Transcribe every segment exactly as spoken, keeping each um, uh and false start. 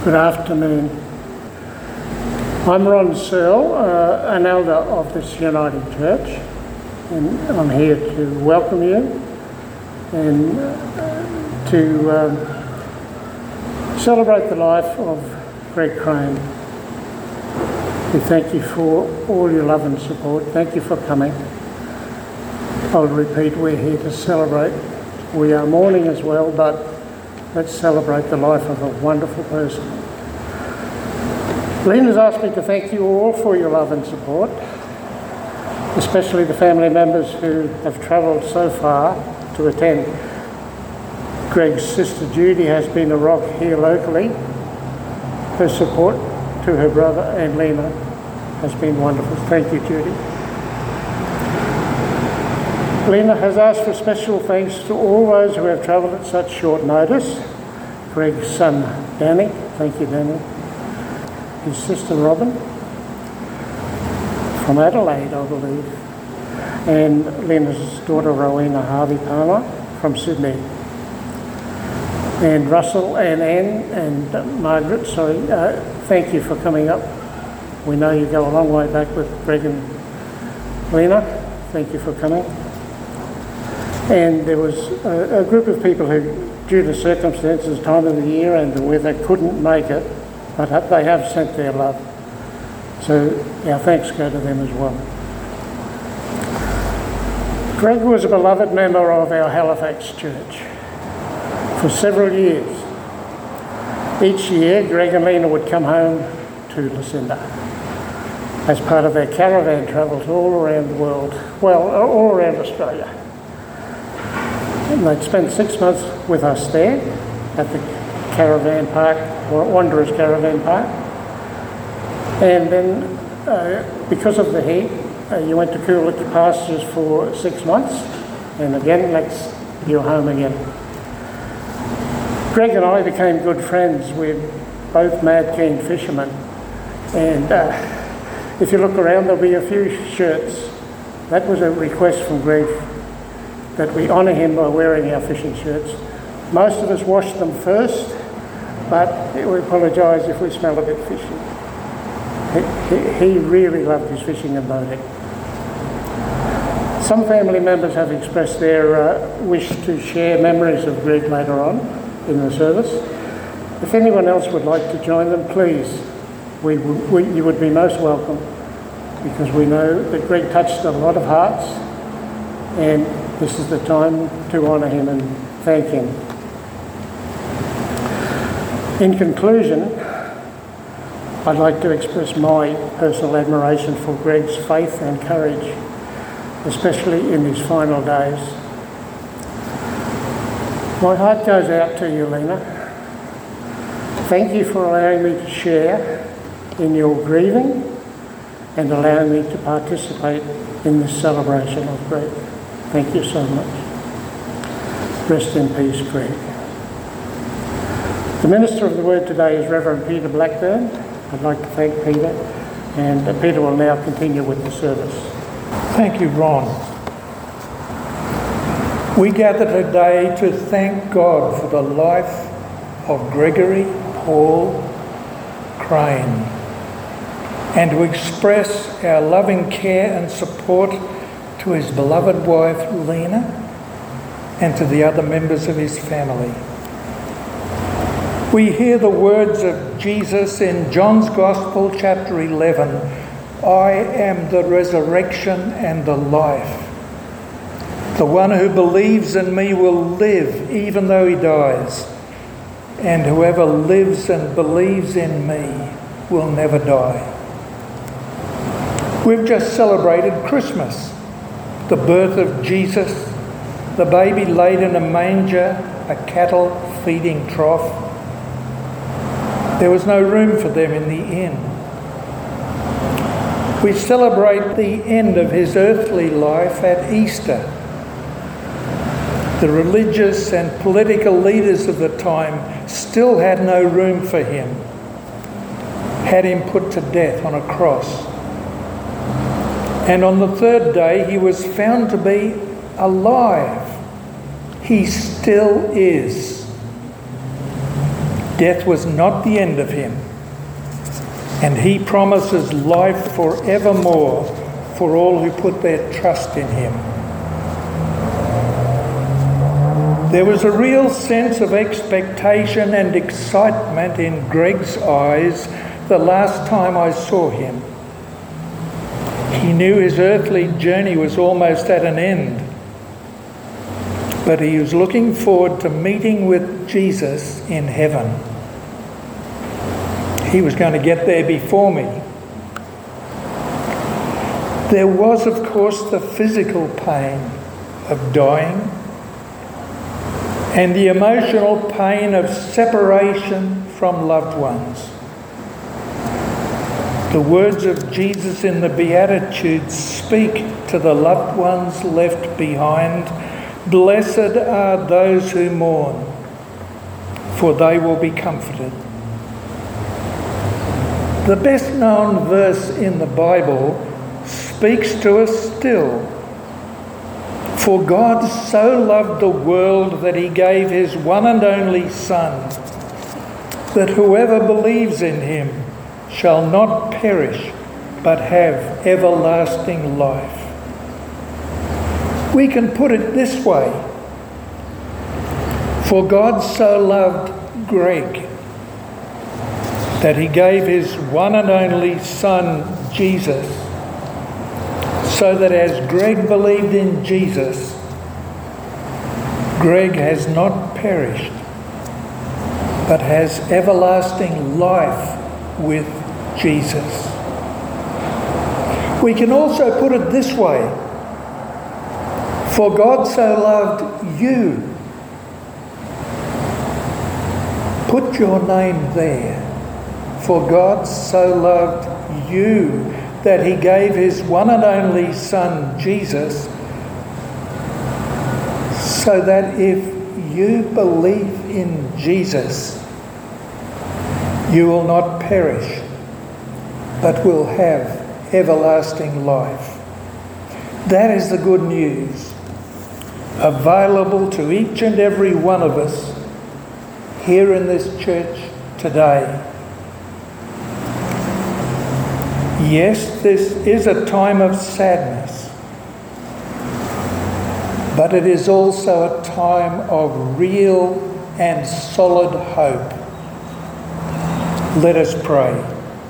Good afternoon. I'm Ron Searle, uh, an elder of this United Church, and I'm here to welcome you and uh, to um, celebrate the life of Greg Crane. We thank you for all your love and support. Thank you for coming. I'll repeat, we're here to celebrate. We are mourning as well, but let's celebrate the life of a wonderful person. Lena's asked me to thank you all for your love and support, especially the family members who have travelled so far to attend. Greg's sister Judy has been a rock here locally. Her support to her brother and Lena has been wonderful. Thank you, Judy. Lena has asked for special thanks to all those who have travelled at such short notice. Greg's son, Danny, thank you, Danny. His sister, Robin, from Adelaide, I believe. And Lena's daughter, Rowena Harvey Palmer, from Sydney. And Russell and Anne and uh, Margaret, sorry, uh, thank you for coming up. We know you go a long way back with Greg and Lena. Thank you for coming. And there was a, a group of people who, due to circumstances, time of the year and the weather, couldn't make it, but they have sent their love. So our thanks go to them as well. Greg was a beloved member of our Halifax church for several years. Each year, Greg and Lena would come home to Lucinda as part of their caravan travels all around the world, well, all around Australia. And they'd spend six months with us there at the caravan park, Wanderers Caravan Park. And then, uh, because of the heat, uh, you went to Coolidge Pastures for six months. And again, next, you're home again. Greg and I became good friends. We're both mad keen fishermen. And uh, if you look around, there'll be a few shirts. That was a request from Greg, that we honour him by wearing our fishing shirts. Most of us wash them first, but we apologise if we smell a bit fishy. He, he really loved his fishing and boating. Some family members have expressed their uh, wish to share memories of Greg later on in the service. If anyone else would like to join them, please, we, we, you would be most welcome, because we know that Greg touched a lot of hearts, and this is the time to honour him and thank him. In conclusion, I'd like to express my personal admiration for Greg's faith and courage, especially in his final days. My heart goes out to you, Lena. Thank you for allowing me to share in your grieving and allowing me to participate in this celebration of Greg. Thank you so much. Rest in peace, Greg. The Minister of the Word today is Reverend Peter Blackburn. I'd like to thank Peter, and Peter will now continue with the service. Thank you, Ron. We gather today to thank God for the life of Gregory Paul Crane, and to express our loving care and support to his beloved wife Lena and to the other members of his family. We hear the words of Jesus in John's Gospel, chapter eleven, I am the resurrection and the life. The one who believes in me will live even though he dies, and whoever lives and believes in me will never die. We've just celebrated Christmas, the birth of Jesus, the baby laid in a manger, a cattle feeding trough. There was no room for them in the inn. We celebrate the end of his earthly life at Easter. The religious and political leaders of the time still had no room for him, had him put to death on a cross. And on the third day he was found to be alive. He still is. Death was not the end of him, and he promises life forevermore for all who put their trust in him. There was a real sense of expectation and excitement in Greg's eyes the last time I saw him. He knew his earthly journey was almost at an end, but he was looking forward to meeting with Jesus in heaven. He was going to get there before me. There was, of course, the physical pain of dying and the emotional pain of separation from loved ones. The words of Jesus in the Beatitudes speak to the loved ones left behind. Blessed are those who mourn, for they will be comforted. The best known verse in the Bible speaks to us still. For God so loved the world that he gave his one and only Son, that whoever believes in him shall not perish, but have everlasting life. We can put it this way. For God so loved Greg that he gave his one and only Son, Jesus, so that as Greg believed in Jesus, Greg has not perished, but has everlasting life with Jesus. We can also put it this way. For God so loved you. Put your name there. For God so loved you that he gave his one and only Son, Jesus, so that if you believe in Jesus, you will not perish, but will have everlasting life. That is the good news, available to each and every one of us here in this church today. Yes, this is a time of sadness, but it is also a time of real and solid hope. Let us pray.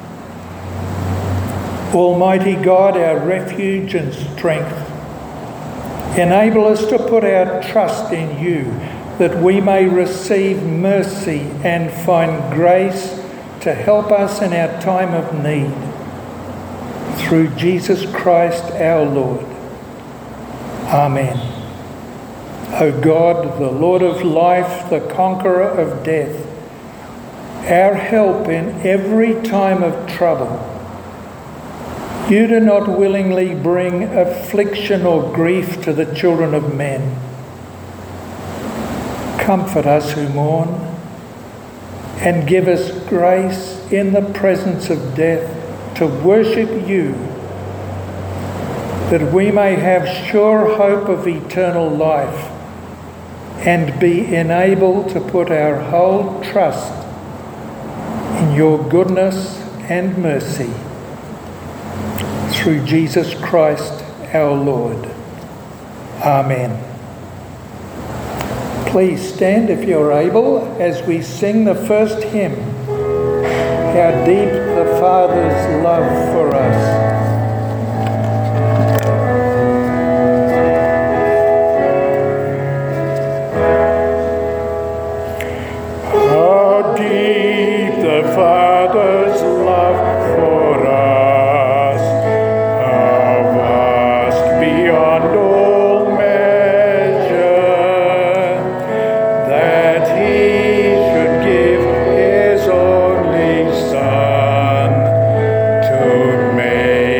Almighty God, our refuge and strength, enable us to put our trust in you, that we may receive mercy and find grace to help us in our time of need. Through Jesus Christ our Lord. Amen. O God, the Lord of life, the conqueror of death, our help in every time of trouble, you do not willingly bring affliction or grief to the children of men. Comfort us who mourn, and give us grace in the presence of death to worship you, that we may have sure hope of eternal life and be enabled to put our whole trust in your goodness and mercy. Through Jesus Christ our Lord. Amen. Please stand if you're able as we sing the first hymn, How Deep the Father's Love for Us. How deep the Father's love for us, how vast beyond all measure, that he should give his only Son to make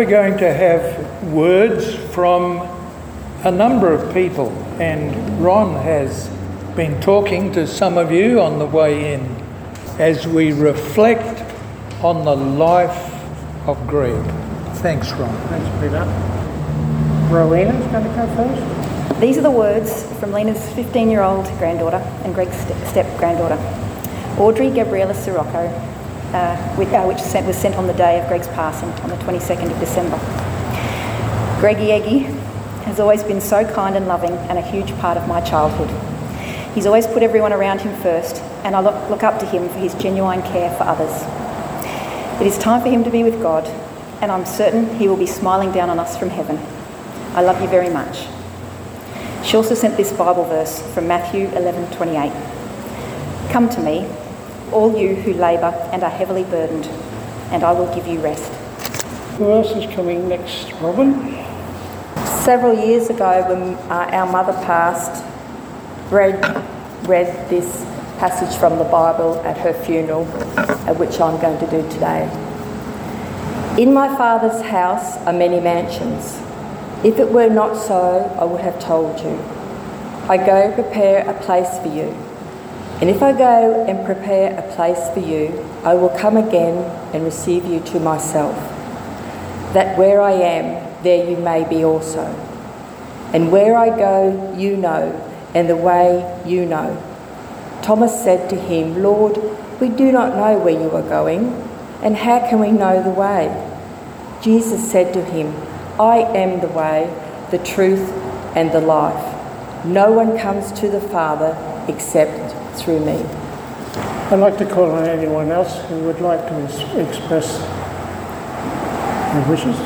we're going to have words from a number of people, and Ron has been talking to some of you on the way in as we reflect on the life of Greg. Thanks, Ron. Thanks, Peter. Rowena's going to go first. These are the words from Lena's fifteen-year-old granddaughter and Greg's step-granddaughter, Audrey Gabriela Sirocco, uh, which, uh, which sent, was sent on the day of Greg's passing on the twenty-second of December. Greggy Eggy has always been so kind and loving and a huge part of my childhood. He's always put everyone around him first, and I look, look up to him for his genuine care for others. It is time for him to be with God, and I'm certain he will be smiling down on us from heaven. I love you very much. She also sent this Bible verse from Matthew eleven twenty-eight. Come to me, all you who labour and are heavily burdened, and I will give you rest. Who else is coming next, Robin? Several years ago, when uh, our mother passed, Greg read this passage from the Bible at her funeral, uh, which I'm going to do today. In my Father's house are many mansions. If it were not so, I would have told you. I go prepare a place for you. And if I go and prepare a place for you, I will come again and receive you to myself, that where I am, there you may be also. And where I go, you know, and the way you know. Thomas said to him, Lord, we do not know where you are going, and how can we know the way? Jesus said to him, I am the way, the truth, and the life. No one comes to the Father except through me. I'd like to call on anyone else who would like to ex- express their wishes.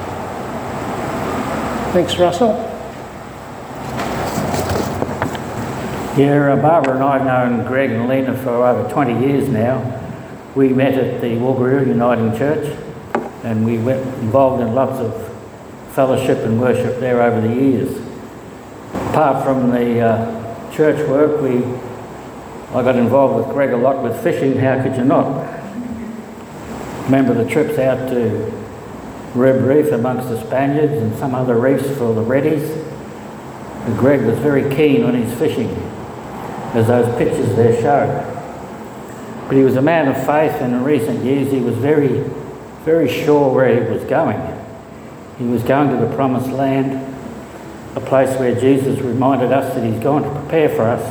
Thanks, Russell. Yeah, uh, Barbara and I have known Greg and Lena for over twenty years now. We met at the Walgaroo Uniting Church, and we went involved in lots of fellowship and worship there over the years. Apart from the uh, church work, we I got involved with Greg a lot with fishing. How could you not? Remember the trips out to Rib Reef amongst the Spaniards and some other reefs for the reddies? And Greg was very keen on his fishing, as those pictures there show. But he was a man of faith, and in recent years he was very, very sure where he was going. He was going to the Promised Land, a place where Jesus reminded us that he's going to prepare for us.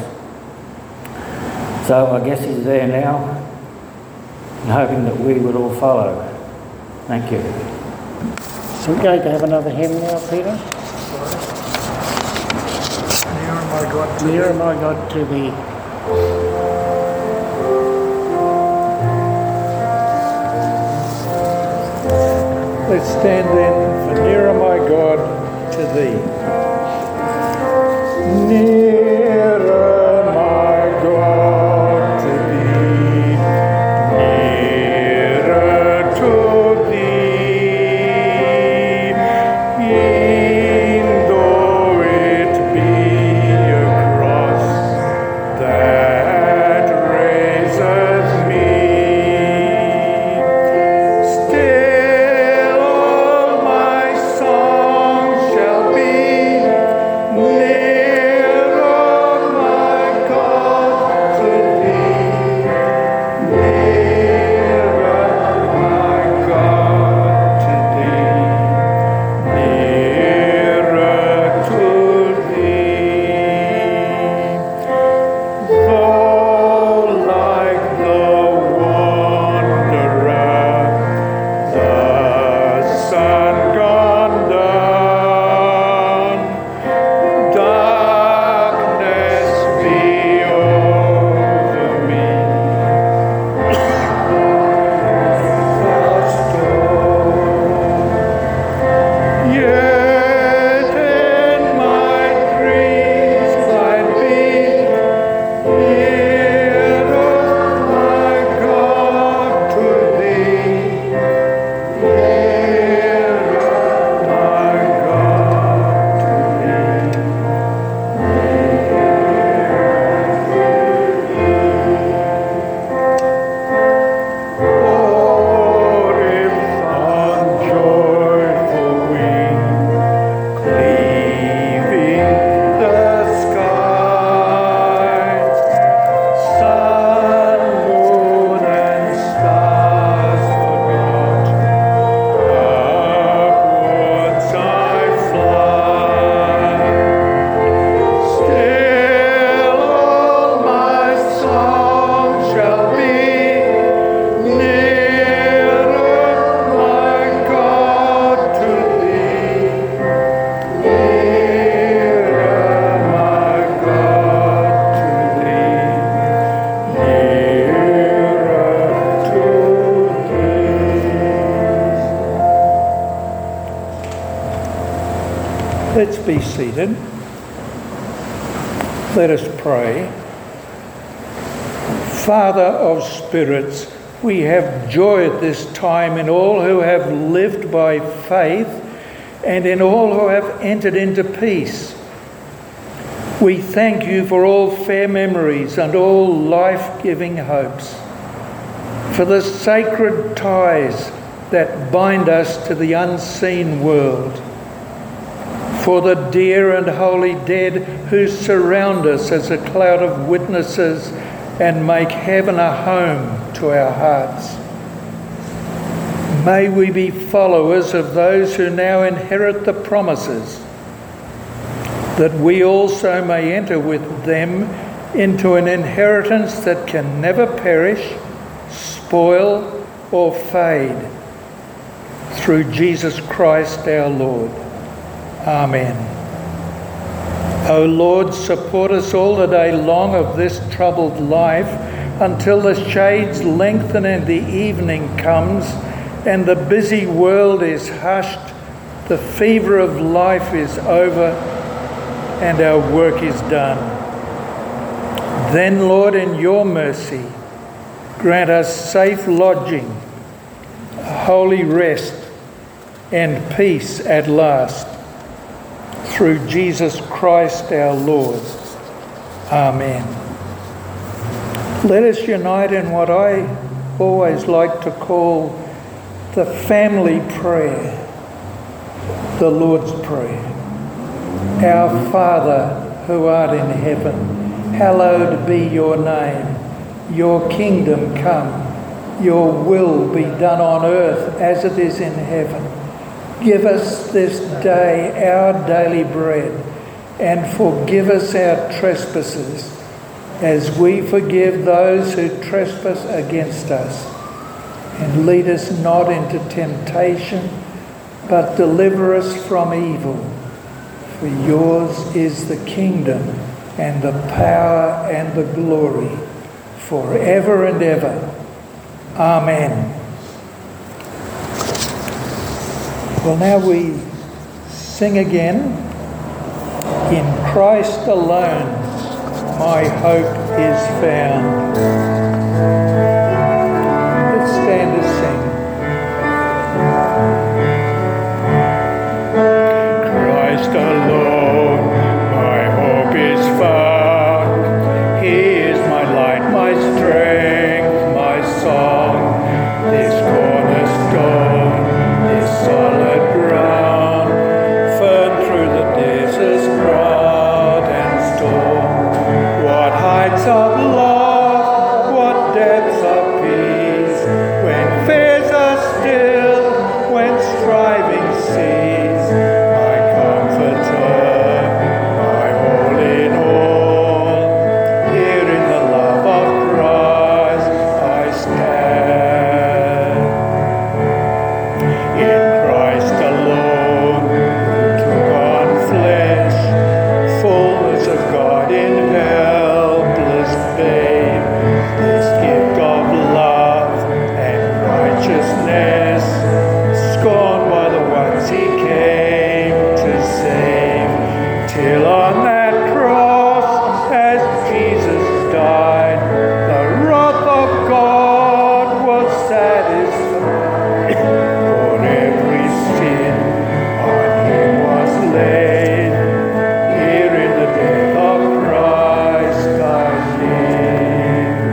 So I guess he's there now, and hoping that we would all follow. Thank you. So we're going to have another hymn now, Peter. Nearer, my God, to Nearer, thee. my God, to thee. Let's stand then for Nearer, my God, to thee. Nearer, my God, to thee. Nearer to thee. E'en though it be a cross that raiseth me, still all my song shall be Let's be seated. Let us pray. Father of spirits, we have joy at this time in all who have lived by faith and in all who have entered into peace. We thank you for all fair memories and all life-giving hopes, for the sacred ties that bind us to the unseen world, for the dear and holy dead who surround us as a cloud of witnesses and make heaven a home to our hearts. May we be followers of those who now inherit the promises, that we also may enter with them into an inheritance that can never perish, spoil, or fade. Through Jesus Christ our Lord. Amen. O Lord, support us all the day long of this troubled life, until the shades lengthen and the evening comes, and the busy world is hushed, the fever of life is over, and our work is done. Then, Lord, in your mercy, grant us safe lodging, holy rest, and peace at last. Through Jesus Christ our Lord. Amen. Let us unite in what I always like to call the family prayer, the Lord's Prayer. Our Father, who art in heaven, hallowed be your name. Your kingdom come, your will be done on earth as it is in heaven. Give us this day our daily bread, and forgive us our trespasses, as we forgive those who trespass against us. And lead us not into temptation, but deliver us from evil. For yours is the kingdom, and the power, and the glory, forever and ever. Amen. Well, now we sing again, In Christ alone my hope is found. Let's stand to sing. Christ alone my hope is found. He is my light, my strength, my song. This cornerstone, this solid ground, firm through the desert's drought and storm. What heights of love, what depths of peace, when fears are still, when striving cease. My comforter, my all in all, here in the love of Christ I stand. In Christ alone, who took on flesh, fullness of God in helpless babe, this gift of love and righteousness, scorned by the ones he came to save, till on that cross, as Jesus died, the wrath of God was satisfied. For every sin on him was laid, here in the death of Christ I live.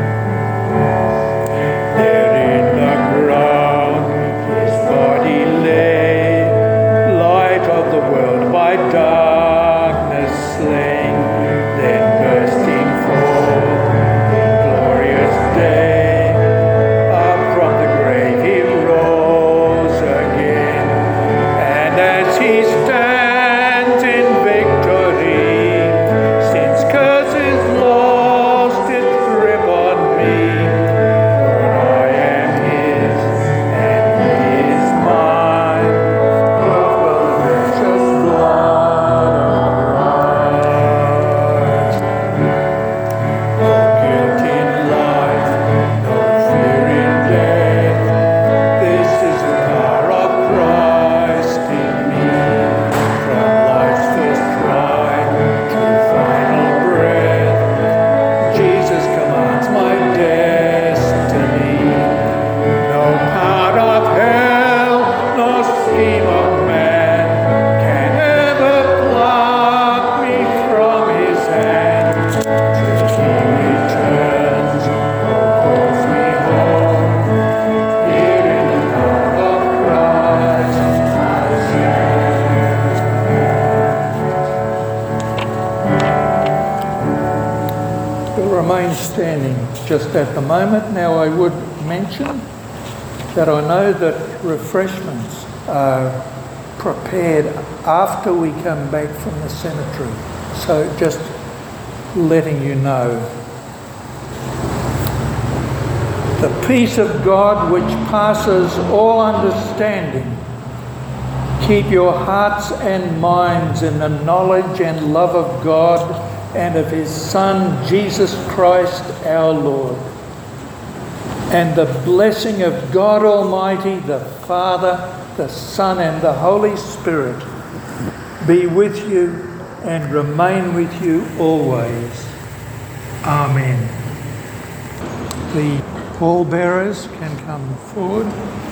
There in the ground his body lay, light of the world by darkness remain standing just at the moment. Now I would mention that I know that refreshments are prepared after we come back from the cemetery. So just letting you know. The peace of God which passes all understanding, keep your hearts and minds in the knowledge and love of God and of His Son, Jesus Christ our Lord. And the blessing of God Almighty, the Father, the Son and the Holy Spirit be with you and remain with you always. Amen. The pallbearers can come forward.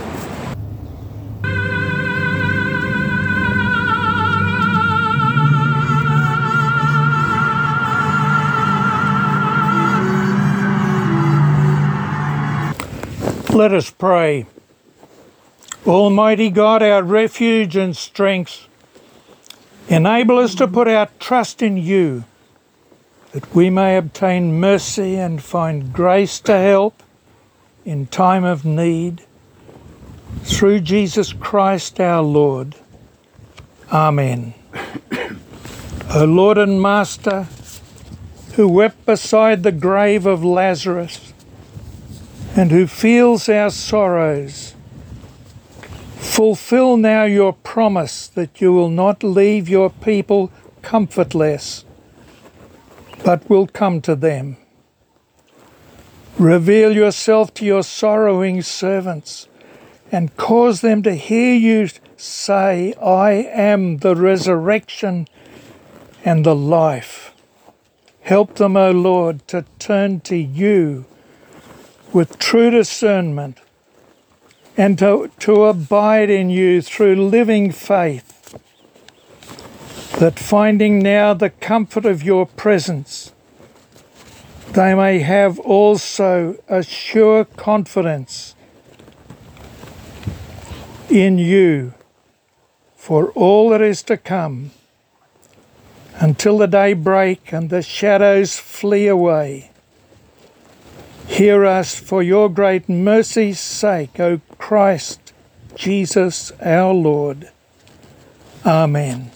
Let us pray. Almighty God, our refuge and strength, enable us to put our trust in you, that we may obtain mercy and find grace to help in time of need, through Jesus Christ our Lord. Amen. O Lord and Master, who wept beside the grave of Lazarus, and who feels our sorrows, fulfill now your promise that you will not leave your people comfortless, but will come to them. Reveal yourself to your sorrowing servants and cause them to hear you say, I am the resurrection and the life. Help them, O Lord, to turn to you with true discernment and to, to abide in you through living faith, that finding now the comfort of your presence, they may have also a sure confidence in you for all that is to come, until the day break and the shadows flee away. Hear us for your great mercy's sake, O Christ Jesus our Lord. Amen.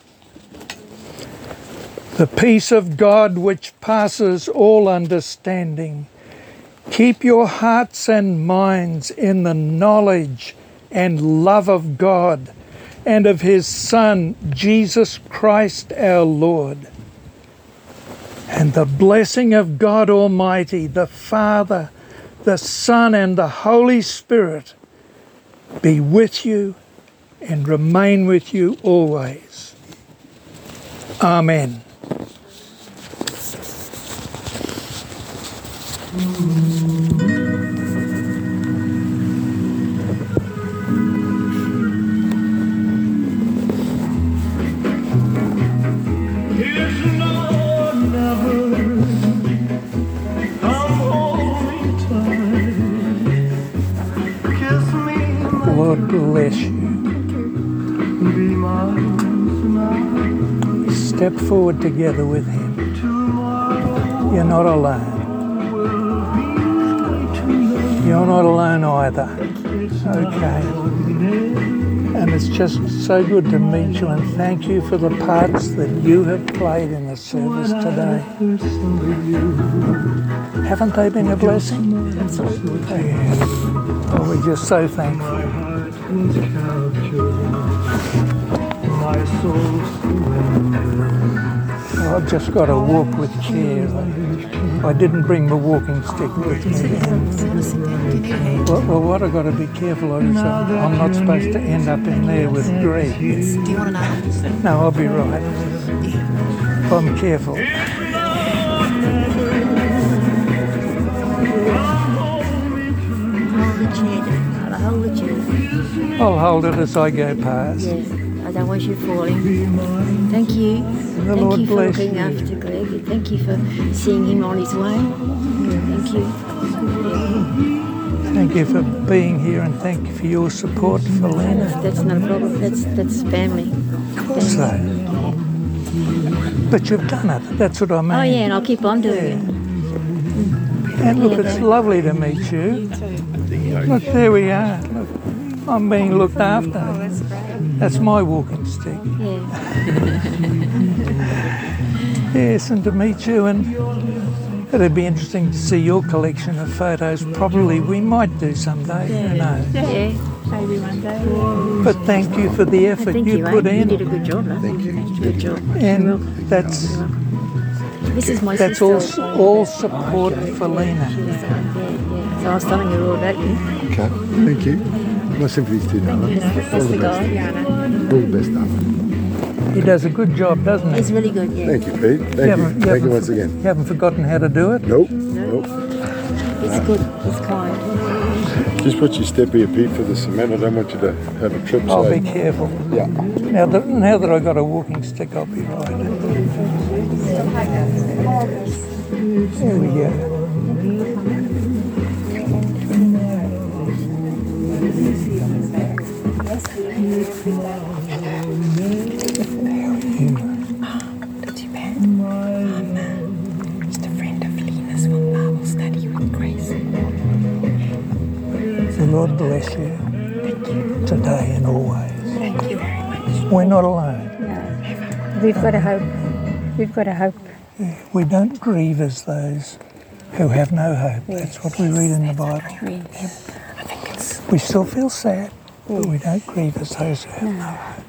The peace of God which passes all understanding, keep your hearts and minds in the knowledge and love of God and of His Son, Jesus Christ our Lord. And the blessing of God Almighty, the Father, the Son and the Holy Spirit be with you and remain with you always. Amen. Lord bless you. Step forward together with Him. You're not alone. You're not alone either. Okay. And it's just so good to meet you, and thank you for the parts that you have played in the service today. Haven't they been a blessing? Absolutely. Yeah. Oh, we're just so thankful. Oh, I've just got to walk with care. I didn't bring my walking stick with me. Well, well, what I've got to be careful of is I'm not supposed to end up in there with Greg. Do you want to know? No, I'll be right. I'm careful. Hold the chair, I'll hold the chair. I'll hold it as I go past. Yes, I don't want you falling. Thank you. The Thank Lord you for bless looking you. after Greg. Thank you for seeing him on his way. Thank you. Thank you for being here, and thank you for your support for Lena. That's not a problem. That's that's family. So, family. but you've done it. That's what I mean. Oh yeah, and I'll keep on doing it. And look, it's lovely to meet you. Look, there we are. Look, I'm being looked after. Oh, that's great. That's my walking stick. Yeah. Yes, and to meet you, and it'd be interesting to see your collection of photos. Probably we might do someday, who knows. Yeah. Maybe one day. But thank you for the effort Thank you, you, put eh? in. You did a good job, love. Thank you. Good job. And that's This is my that's sister. all all support for Lena. Yeah, yeah. So I was telling her all about you. Okay, thank you. My sympathies to you, darling. That's All the the best. guy. All the best, darling. He does a good job, doesn't he? He's really good, yeah. Thank you, Pete. Thank you. haven't- Thank you haven't- once again. You haven't forgotten how to do it? Nope. Nope. He's good. He's kind. Just put your step here, Pete, for the cement. I don't want you to have a trip. I'll so- be careful. Yeah. Now that, now that I've got a walking stick, I'll be right. There we go. Just a friend of Lena's from Bible study with Grace. The Lord bless you today and always. Thank you very much. We're not alone. We've got a hope. We've got a hope. We don't grieve as those who have no hope. That's what we read in the Bible. I think it's We still feel sad, but we don't grieve as those who have no hope.